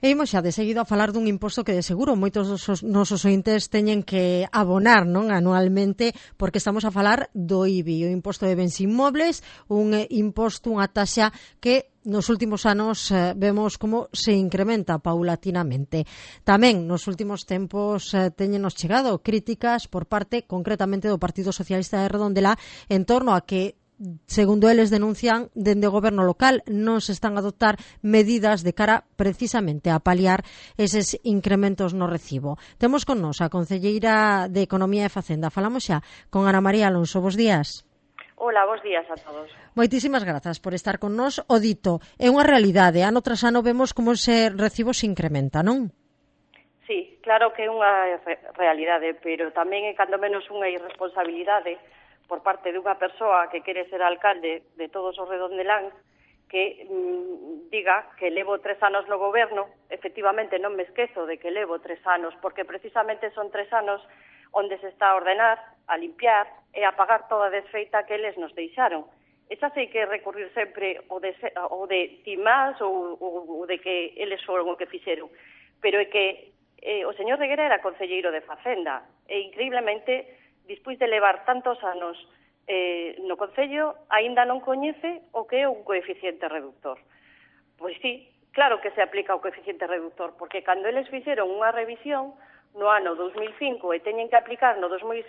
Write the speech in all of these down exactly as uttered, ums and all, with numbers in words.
E imos xa de seguido a falar dun imposto que de seguro moitos dos nosos ointes teñen que abonar, non, anualmente, porque estamos a falar do I B I, o imposto de bens inmobles, un imposto, unha taxa que nos últimos anos eh, vemos como se incrementa paulatinamente. Tamén nos últimos tempos eh, teñenos chegado críticas por parte concretamente do Partido Socialista de Redondela en torno a que, segundo eles denuncian, dende o goberno local non se están a adoptar medidas de cara precisamente a paliar eses incrementos no recibo. Temos con nos a concelleira de Economía e Facenda. Falamos xa con Ana María Alonso. Bos días. Hola, bos días a todos. Moitísimas grazas por estar con nos. O dito, é unha realidade. Ano tras ano vemos como ese recibo se incrementa, non? Sí, claro que é unha realidade, pero tamén é cando menos unha irresponsabilidade por parte dunha persoa que quere ser alcalde de todos os redondeláns que mmm, diga que levo tres anos no goberno. Efectivamente, non me esquezo de que levo tres anos, porque precisamente son tres anos onde se está a ordenar, a limpiar e a pagar toda a desfeita que eles nos deixaron. Esa sei que recurrir sempre o de, o de timás ou, ou, ou de que eles foron o que fixeron. Pero é que eh, o señor Reguera era concelleiro de Facenda e, increíblemente, despois de levar tantos anos eh, no Concello, aínda non coñece o que é un coeficiente reductor. Pois sí, claro que se aplica o coeficiente reductor, porque cando eles fixeron unha revisión no ano dos mil cinco e teñen que aplicar no dos mil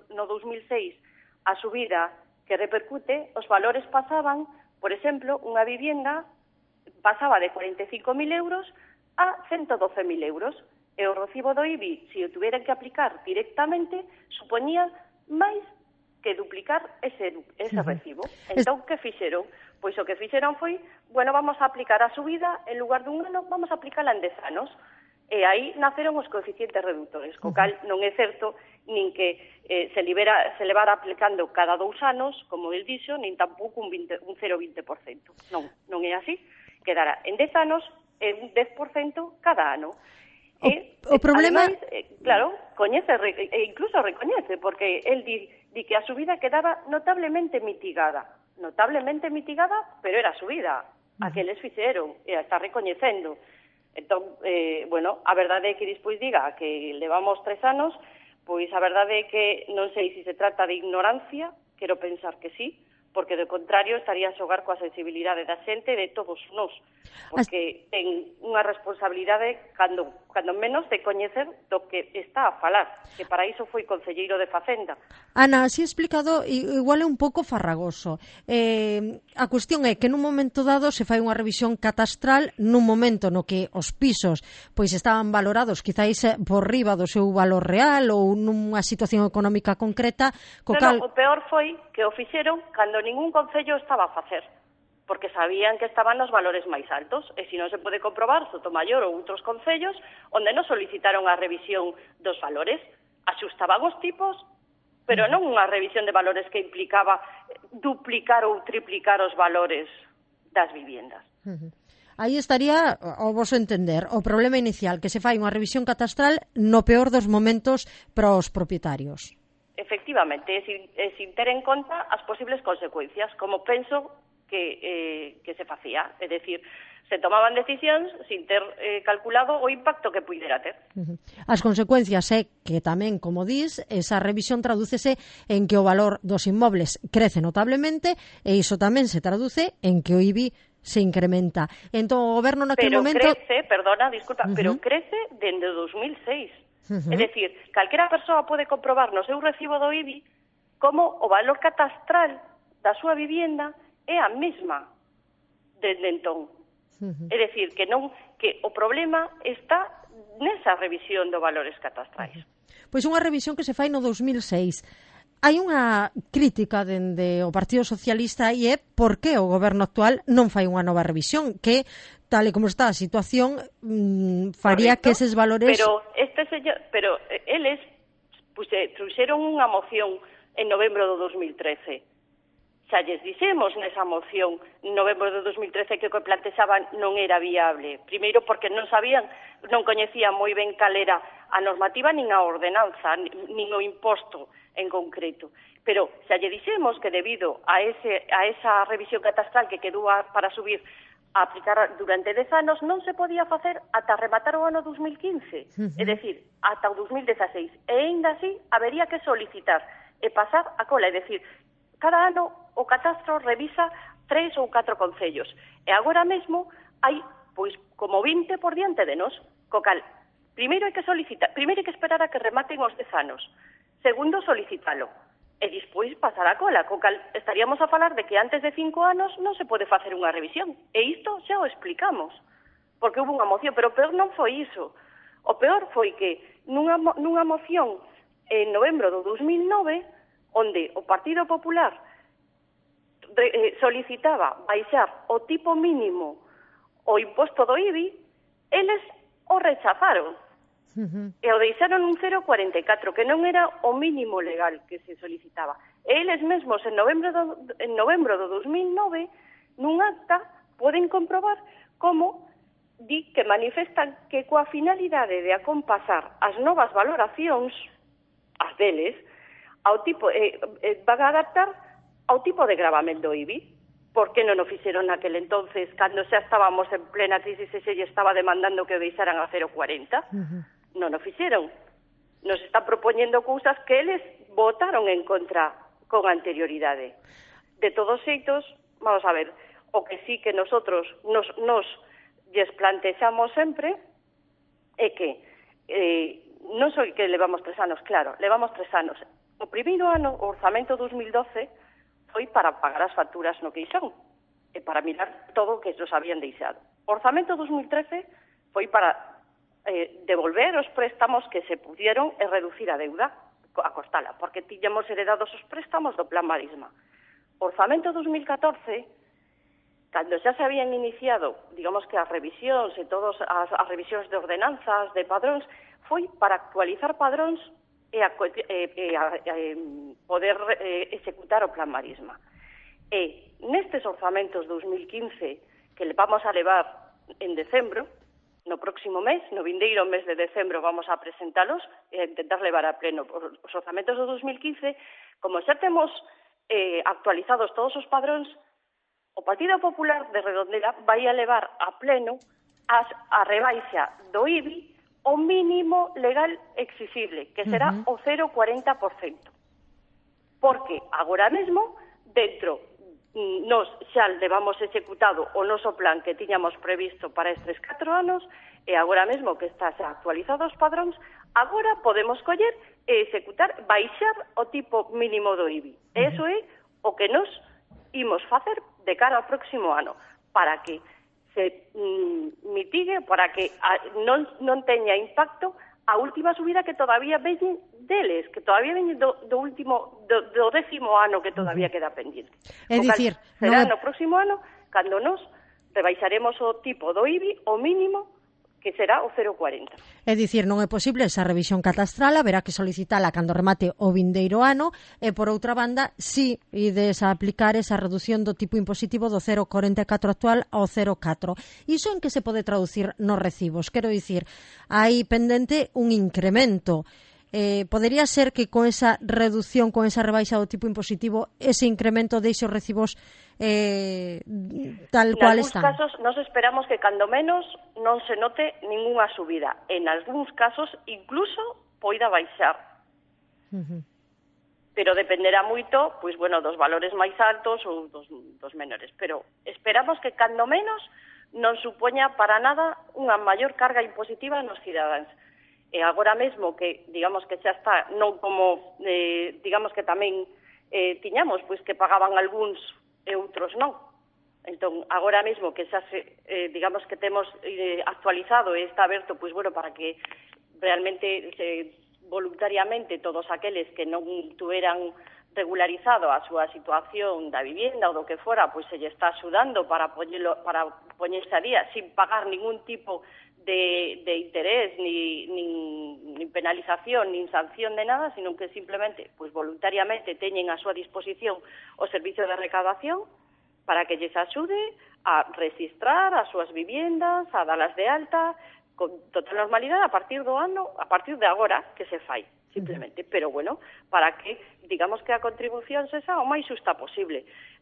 seis a subida que repercute, os valores pasaban, por exemplo, unha vivienda pasaba de cuarenta e cinco mil euros a ciento doce mil euros. E o recibo do I B I, se o tuveran que aplicar directamente, supoñía máis que duplicar ese, ese recibo. Entón, que fixeron? Pois o que fixeron foi, bueno, vamos a aplicar a subida, en lugar dun ano, vamos a aplicarla en dez anos. E aí naceron os coeficientes reductores, co cal non é certo nin que eh, se, libera, se levara aplicando cada dous anos, como el dixo, nin tampouco un, veinte, un cero vinte por cento. Non, non é así. Quedará en dez anos e un dez por cento cada ano. O, e, o problema... Ademais, eh, claro, coñece, e incluso recoñece, porque el di, di que a subida quedaba notablemente mitigada. Notablemente mitigada, pero era subida. A que les fixeron, e a está recoñecendo. Entón, eh, bueno, a verdade é que despois diga que levamos tres anos, pois a verdade é que non sei se se trata de ignorancia, quero pensar que sí, porque do contrario estaría a xogar coa sensibilidade da xente de todos nós, porque ten unha responsabilidade cando, cando menos de coñecer do que está a falar, que para iso foi concelleiro de Facenda. Ana, así explicado, igual é un pouco farragoso. Eh, a cuestión é que nun momento dado se fai unha revisión catastral nun momento no que os pisos pois estaban valorados quizáis por riba do seu valor real ou nunha situación económica concreta. Co no, cal... no, o peor foi que o fixeron cando ningún concello estaba a facer, porque sabían que estaban nos valores máis altos, e se non se pode comprobar, Sotomayor ou outros concellos onde non solicitaron a revisión dos valores, axustaban os tipos, pero non unha revisión de valores que implicaba duplicar ou triplicar os valores das viviendas. Uh-huh. Aí estaría, ao vosso entender, o problema inicial, que se fai unha revisión catastral no peor dos momentos para os propietarios. Efectivamente, é sin, é sin ter en conta as posibles consecuencias, como penso que, eh, que se facía. É dicir, se tomaban decisións sin ter eh, calculado o impacto que puidera ter. Uh-huh. As consecuencias é que tamén, como dis, esa revisión tradúcese en que o valor dos inmobles crece notablemente e iso tamén se traduce en que o I B I se incrementa. Entón, o goberno naquele pero momento... Pero crece, perdona, disculpa, uh-huh. pero crece dende o dos mil seis. Uh-huh. É dicir, calquera persoa pode comprobar no seu recibo do I B I como o valor catastral da súa vivienda é a mesma desde entón. Uh-huh. É dicir, que non que o problema está nesa revisión dos valores catastrais. Uh-huh. Pois unha revisión que se fai no dos mil seis. Hai unha crítica dende o Partido Socialista e é por que o goberno actual non fai unha nova revisión, que tal e como está a situación mmm, faría Correcto, que eses valores... Pero este señor, pero eles pues, trouxeron unha moción en novembro do dos mil trece. Xa lles dixemos nesa moción en novembro do dos mil trece que o que plantexaban non era viable. Primeiro porque non sabían, non coñecían moi ben cal era a normativa nin a ordenanza, nin o imposto en concreto. Pero xa lle dixemos que debido a, ese, a esa revisión catastral que quedou a, para subir a aplicar durante dez anos non se podía facer ata rematar o ano dos mil quince, uh -huh. é dicir, ata o dos mil dezaseis, e ainda así habería que solicitar e pasar a cola, é dicir, cada ano o catastro revisa tres ou catro concellos, e agora mesmo hai, pois, como vinte por diante de nós, co cal, primeiro hai que solicitar, primeiro hai que esperar a que rematen os dez anos, segundo, solicitalo, e despois pasar a cola, co cal estaríamos a falar de que antes de cinco anos non se pode facer unha revisión. E isto xa o explicamos, porque houve unha moción, pero o peor non foi iso. O peor foi que nunha, nunha moción en novembro do dos mil nove, onde o Partido Popular eh, solicitaba baixar o tipo mínimo o imposto do I B I, eles o rechazaron. Uh-huh. E o deixaron un cero coma cuarenta e catro, que non era o mínimo legal que se solicitaba. E eles mesmos en novembro do, en novembro do dos mil nove, nun acta, poden comprobar como di que manifestan que coa finalidade de acompasar as novas valoracións, as deles, ao tipo, eh, eh, van a adaptar ao tipo de gravamento do I B I. Por que non o fixeron naquele entonces, cando xa estábamos en plena crisis e se lle estaba demandando que o deixaran a cero coma cuarenta? Uh-huh. Non o fixeron. Nos están propoñendo cousas que eles votaron en contra con anterioridade. De todos xeitos, vamos a ver, o que sí que nosotros nos, nos lles plantexamos sempre é que eh, non só que levamos tres anos, claro, levamos tres anos. O primeiro ano, o orzamento dos mil doce, foi para pagar as facturas no queixón e para mirar todo o que nos habían deixado. O orzamento dos mil trece foi para eh, devolver os préstamos que se pudieron e reducir a deuda, a costala, porque tiñamos heredados os préstamos do Plan Marisma. O orzamento dos mil catorce, cando xa se habían iniciado, digamos que as revisións e todas as, as revisións de ordenanzas, de padróns, foi para actualizar padróns e a, e, e a, e poder e, executar o Plan Marisma. E nestes orzamentos dos mil quince, que le vamos a levar en decembro, no próximo mes, no vindeiro mes de decembro, vamos a presentalos e a intentar levar a pleno os orzamentos do dos mil quince, como xa temos eh, actualizados todos os padróns, o Partido Popular de Redondela vai a levar a pleno as, a rebaixa do I B I o mínimo legal exigible, que será uh-huh. o cero coma cuarenta por cento. Porque agora mesmo, dentro, nos xa levamos executado o noso plan que tiñamos previsto para estes catro anos, e agora mesmo que está xa actualizado os padróns, agora podemos coller e executar, baixar o tipo mínimo do I B I. Uh-huh. Eso é o que nos imos facer de cara ao próximo ano, para que se mm, mitigue, para que a, non, non teña impacto a última subida que todavía veñen deles, que todavía veñen do, do último, do, do décimo ano que todavía queda pendiente. É dicir, será non... no próximo ano cando nos rebaixaremos o tipo do I B I, o mínimo, que será o cero coma cuarenta. É dicir, non é posible esa revisión catastral, haberá que solicitala cando remate o vindeiro ano, e por outra banda, si ides a aplicar esa reducción do tipo impositivo do cero coma cuarenta e catro actual ao cero coma catro. Iso en que se pode traducir nos recibos? Quero dicir, hai pendente un incremento. Eh, podería ser que con esa reducción, con esa rebaixa do tipo impositivo, ese incremento deixe os recibos eh, tal cual están? En algúns casos, nos esperamos que cando menos non se note ningunha subida. En algúns casos, incluso, poida baixar. Uh-huh. Pero dependerá moito, pois, bueno, dos valores máis altos ou dos, dos menores. Pero esperamos que cando menos non supoña para nada unha maior carga impositiva nos cidadáns. E agora mesmo que, digamos que xa está, non como, eh, digamos que tamén eh, tiñamos, pois que pagaban algúns e outros non. Entón, agora mesmo que xa se, eh, digamos que temos eh, actualizado e está aberto, pois bueno, para que realmente se, voluntariamente todos aqueles que non tuveran regularizado a súa situación da vivienda ou do que fora, pois se lle está axudando para poñelo, para poñerse a día sin pagar ningún tipo de, de interés, ni, ni, ni penalización, ni sanción de nada, sino que simplemente, pues voluntariamente, teñen a súa disposición o servicio de recaudación para que lles axude a registrar as súas viviendas, a dalas de alta, con total normalidade a partir do ano, a partir de agora que se fai, simplemente. Uh-huh. Pero, bueno, para que, digamos que a contribución se xa o máis xusta posible.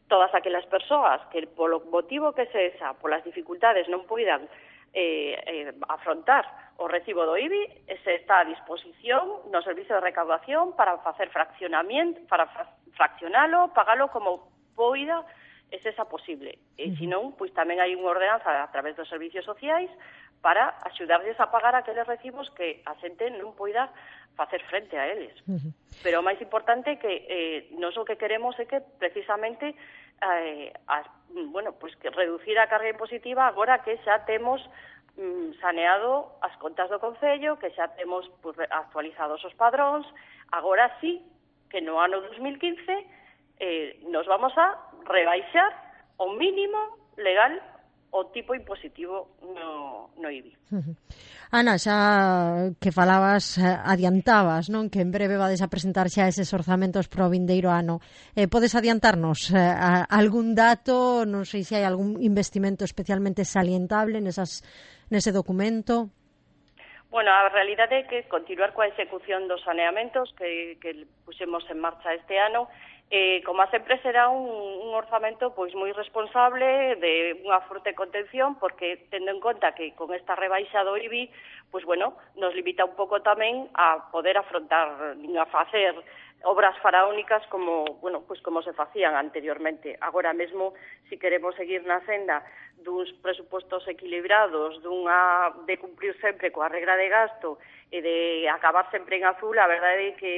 todas aquelas persoas que polo motivo que se esa, polas dificultades non poidan eh, eh, afrontar o recibo do I B I, se está a disposición no servizo de recaudación para facer fraccionamento, para fraccionalo, pagalo como poida e se esa posible. E se non, pois tamén hai unha ordenanza a través dos servicios sociais para axudarles a pagar aqueles recibos que a xente non poida facer frente a eles. Uh-huh. Pero o máis importante é que eh, nos o que queremos é que precisamente eh, a, bueno, pues que reducir a carga impositiva agora que xa temos mm, saneado as contas do Concello, que xa temos pues, actualizados os padróns, agora sí que no ano dos mil quince eh, nos vamos a rebaixar o mínimo legal o tipo impositivo no, no I B I. Uh-huh. Ana, xa que falabas, adiantabas, non, que en breve vades a presentar xa eses orzamentos pro vindeiro ano. Eh, podes adiantarnos eh, a, algún dato, non sei se hai algún investimento especialmente salientable nesas, nese documento? Bueno, a realidade é que continuar coa execución dos saneamentos que, que pusemos en marcha este ano. Eh, como a sempre será un, un orzamento pois moi responsable de unha forte contención, porque tendo en conta que con esta rebaixa do I B I, pois bueno, nos limita un pouco tamén a poder afrontar, a facer obras faraónicas como, bueno, pois como se facían anteriormente. Agora mesmo, si queremos seguir na senda duns presupostos equilibrados, dunha de cumprir sempre coa regra de gasto e de acabar sempre en azul, a verdade é que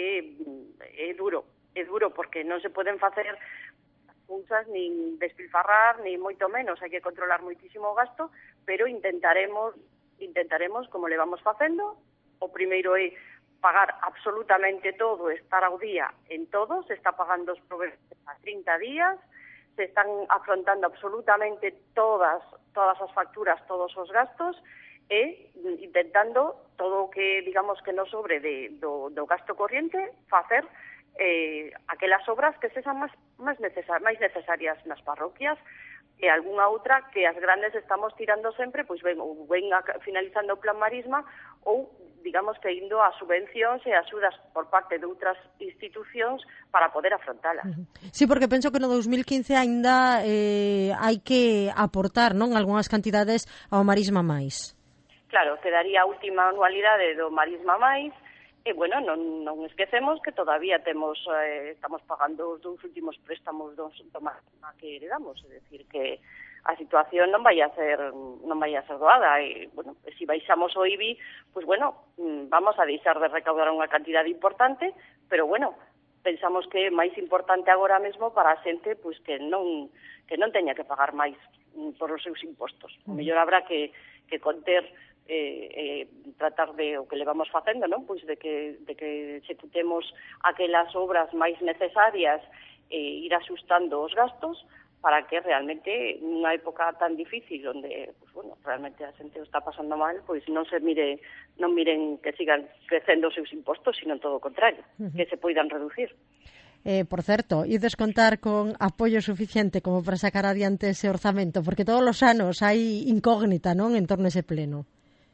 é duro. É duro porque non se poden facer cousas nin despilfarrar, ni moito menos, hai que controlar moitísimo o gasto, pero intentaremos, intentaremos como le vamos facendo. O primeiro é pagar absolutamente todo, estar ao día en todo, se está pagando os proveedores a trinta días, se están afrontando absolutamente todas, todas as facturas, todos os gastos, e intentando todo o que, digamos, que non sobre de, do, do gasto corriente, facer eh, aquelas obras que sexan máis, máis, necesar, máis necesarias nas parroquias e algunha outra que as grandes estamos tirando sempre, pois ven, ou ven a, finalizando o plan Marisma ou, digamos, que indo a subvencións e axudas por parte de outras institucións para poder afrontalas. Sí, porque penso que no dos mil quince aínda eh, hai que aportar, non, algunhas cantidades ao Marisma Máis. Claro, quedaría a última anualidade do Marisma Máis. E, bueno, non, non esquecemos que todavía temos, eh, estamos pagando os dous últimos préstamos do, do Marisma que heredamos, é dicir, que a situación non vai a ser non vai a ser doada, e, bueno, se si baixamos o I B I, pois, bueno, vamos a deixar de recaudar unha cantidade importante, pero, bueno, pensamos que é máis importante agora mesmo para a xente, pois, que non que non teña que pagar máis por os seus impostos. O mellor habrá que, que conter Eh, eh, tratar de o que le vamos facendo, non? Pois de que, de que executemos aquelas obras máis necesarias e eh, ir asustando os gastos para que realmente nunha época tan difícil onde, pues, bueno, realmente a xente o está pasando mal, pois non se mire, non miren que sigan crecendo os seus impostos, sino todo o contrario, uh-huh. que se poidan reducir. Eh, por certo, ides contar con apoio suficiente como para sacar adiante ese orzamento, porque todos os anos hai incógnita, non, en torno a ese pleno.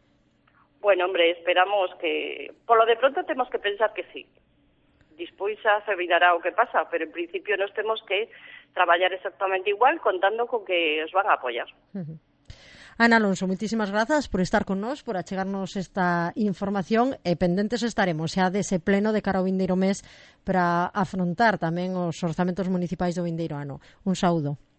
Bueno, hombre, esperamos que... Polo de pronto temos que pensar que sí. Despois xa se virará o que pasa, pero en principio nos temos que traballar exactamente igual, contando con que os van a apoiar. Uh-huh. Ana Alonso, moitísimas grazas por estar con nós, por achegarnos esta información, e pendentes estaremos xa dese pleno de cara ao vindeiro mes para afrontar tamén os orzamentos municipais do vindeiro ano. Un saúdo.